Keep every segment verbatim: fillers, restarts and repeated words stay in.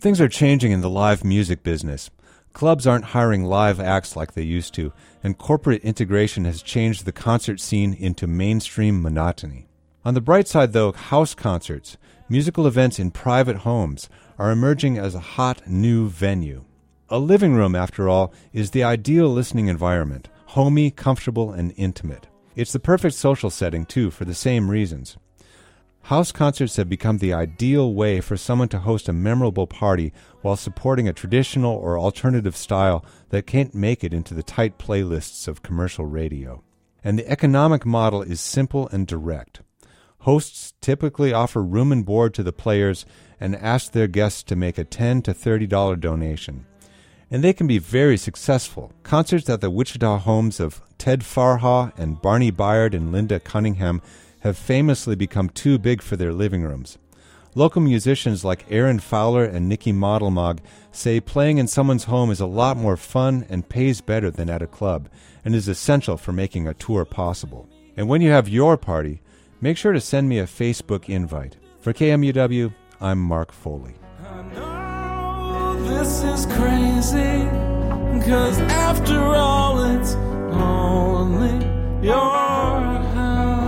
Things are changing in the live music business. Clubs aren't hiring live acts like they used to, and corporate integration has changed the concert scene into mainstream monotony. On the bright side, though, house concerts, musical events in private homes, are emerging as a hot new venue. A living room, after all, is the ideal listening environment, homey, comfortable, and intimate. It's the perfect social setting, too, for the same reasons. House concerts have become the ideal way for someone to host a memorable party while supporting a traditional or alternative style that can't make it into the tight playlists of commercial radio. And the economic model is simple and direct. Hosts typically offer room and board to the players and ask their guests to make a ten to thirty dollars donation. And they can be very successful. Concerts at the Wichita homes of Ted Farha and Barney Byard and Linda Cunningham have famously become too big for their living rooms. Local musicians like Aaron Fowler and Nikki Modelmog say playing in someone's home is a lot more fun and pays better than at a club, and is essential for making a tour possible. And when you have your party, make sure to send me a Facebook invite. For K M U W, I'm Mark Foley. I know this is crazy, 'cause after all it's only your house.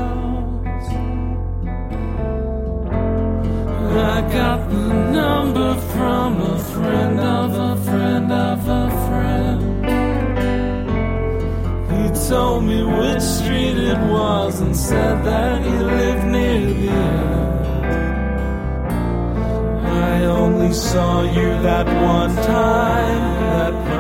I got the number from a friend of a friend of a friend. He told me which street it was and said that he lived near the end. I only saw you that one time, that